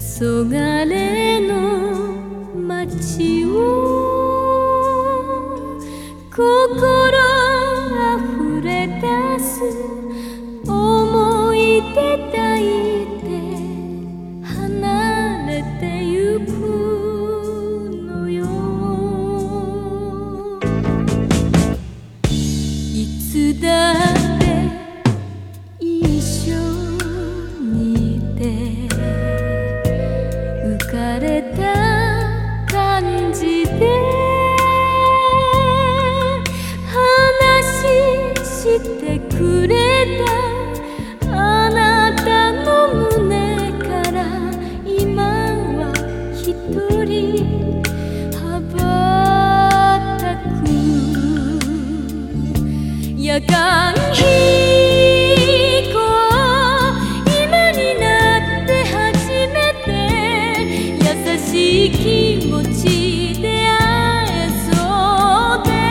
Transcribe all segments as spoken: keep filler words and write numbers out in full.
黄昏の街を心あふれ出す思い出抱いて離れてゆくのよ。いつだって一緒にいて浮かれた感じで話してくれたあなたの胸から今は一人羽ばたく。夜間飛行今になって初めて優しい気持ちで会えそうで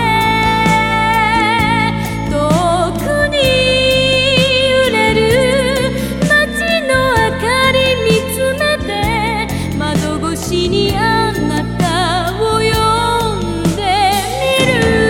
遠くに揺れる街の明かり見つめて窓越しにあなたを呼んでみる。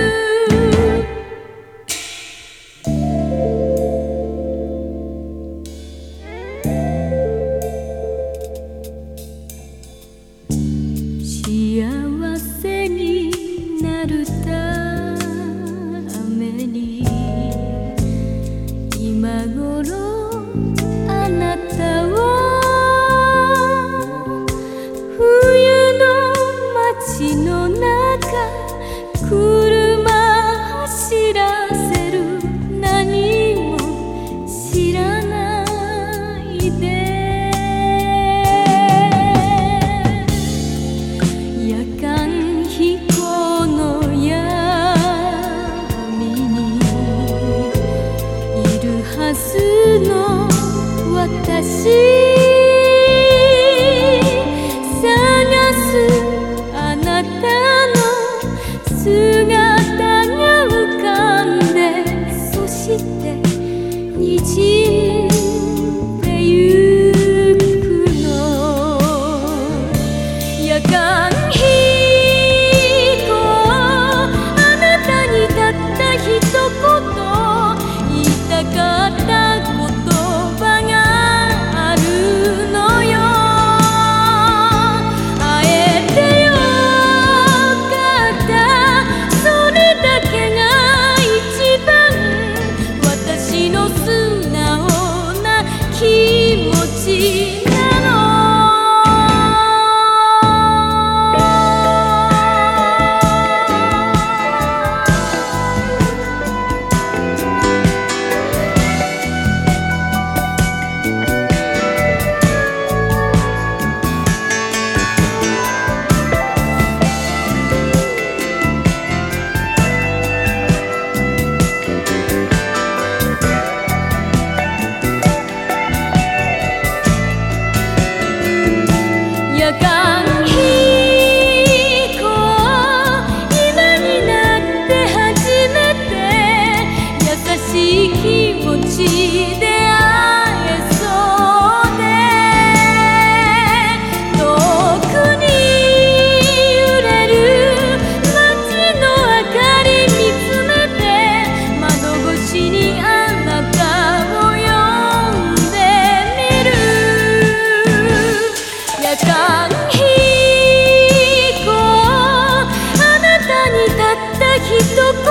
幸せになるために今頃あなたを冬の街の中車走らせる何も知らないで夜間飛行の闇にいるはずの私探すあなたの姿が浮かんでそしてにじんでゆくの。夜間飛行あなたにたった一言言いたかった言葉があるのよ。会えてよかったそれだけが一番私の素直な気持ちなの。夜間飛行今になって初めて優しい気持ちで会えそうで遠くに揺れる街の明かり見つめて窓越しにあなたを呼んでみる。夜間飛行あなたにたった一言